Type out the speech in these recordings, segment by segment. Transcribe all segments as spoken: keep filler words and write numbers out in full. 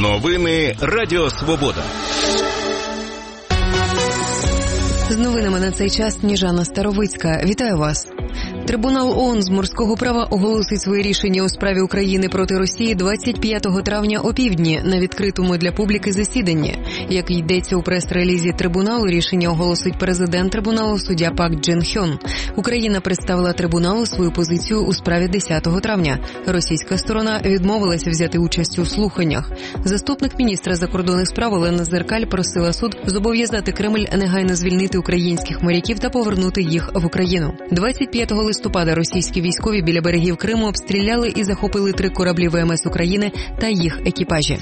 Новини Радіо Свобода. З новинами на цей час Сніжана Старовицька. Вітаю вас. Трибунал ООН з морського права оголосить своє рішення у справі України проти Росії двадцять п'ятого травня опівдні на відкритому для публіки засіданні. Як йдеться у прес-релізі трибуналу, рішення оголосить президент трибуналу суддя Пак Джин Хьон. Україна представила трибуналу свою позицію у справі десятого травня. Російська сторона відмовилася взяти участь у слуханнях. Заступник міністра закордонних справ Олена Зеркаль просила суд зобов'язати Кремль негайно звільнити українських моряків та повернути їх в Україну. двадцять п'ятого листопада російські військові біля берегів Криму обстріляли і захопили три кораблі ВМС України та їх екіпажі.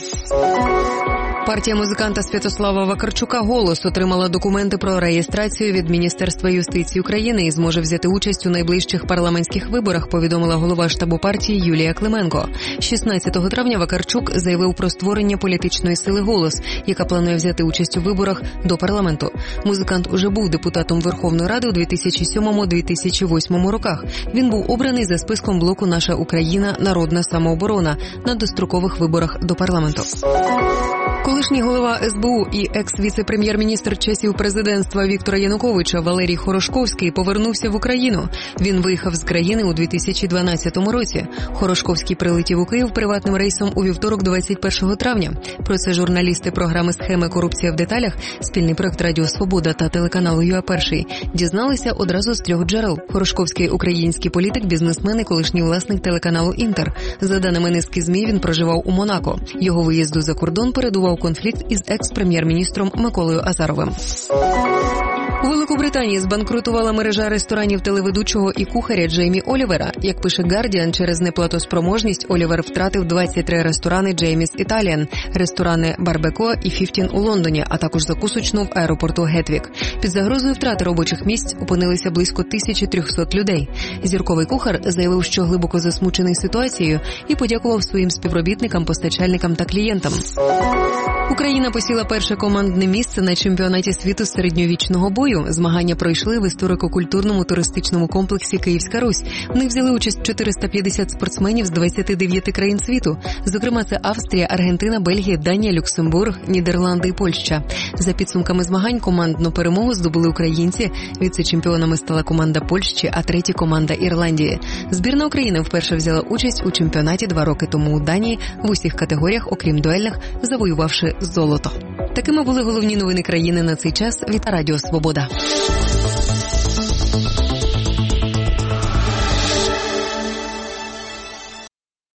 Партія музиканта Святослава Вакарчука «Голос» отримала документи про реєстрацію від Міністерства юстиції України і зможе взяти участь у найближчих парламентських виборах, повідомила голова штабу партії Юлія Клименко. шістнадцятого травня Вакарчук заявив про створення політичної сили «Голос», яка планує взяти участь у виборах до парламенту. Музикант уже був депутатом Верховної Ради у дві тисячі сьомому - дві тисячі восьмому роках. Він був обраний за списком блоку «Наша Україна. Народна самооборона» на дострокових виборах до парламенту. Колишній голова ес бе у і екс-віце-прем'єр-міністр часів президентства Віктора Януковича Валерій Хорошковський повернувся в Україну. Він виїхав з країни у дві тисячі дванадцятому році. Хорошковський прилетів у Київ приватним рейсом у вівторок двадцять першого травня. Про це журналісти програми «Схеми. Корупція в деталях», спільний проект Радіо Свобода та телеканалу ЮА Перший, дізналися одразу з трьох джерел. Хорошковський – український політик, бізнесмен і колишній власник телеканалу «Інтер». За даними низки ЗМІ, він проживав у Монако. Його виїзду за кордон передував конфлікт із екс-прем'єр-міністром Миколою Азаровим. У Великобританії збанкрутувала мережа ресторанів телеведучого і кухаря Джеймі Олівера. Як пише Guardian, через неплатоспроможність Олівер втратив двадцять три ресторани Джейміс Італіан, ресторани Барбеко і Фіфтін у Лондоні, а також закусочну в аеропорту Гетвік. Під загрозою втрати робочих місць опинилися близько тисяча триста людей. Зірковий кухар заявив, що глибоко засмучений ситуацією і подякував своїм співробітникам, постачальникам та клієнтам. Україна посіла перше командне місце на чемпіонаті світу з середньовічного бою. Змагання пройшли в історико-культурному туристичному комплексі «Київська Русь». В них взяли участь чотириста п'ятдесят спортсменів з двадцяти дев'яти країн світу. Зокрема, це Австрія, Аргентина, Бельгія, Данія, Люксембург, Нідерланди і Польща. За підсумками змагань командну перемогу здобули українці. Віце-чемпіонами стала команда Польщі, а третя – команда Ірландії. Збірна України вперше взяла участь у чемпіонаті два роки тому у Данії в усіх категоріях, окрім дуельних, завоювавши золото. Такими були головні новини країни на цей час від Радіо Свобода.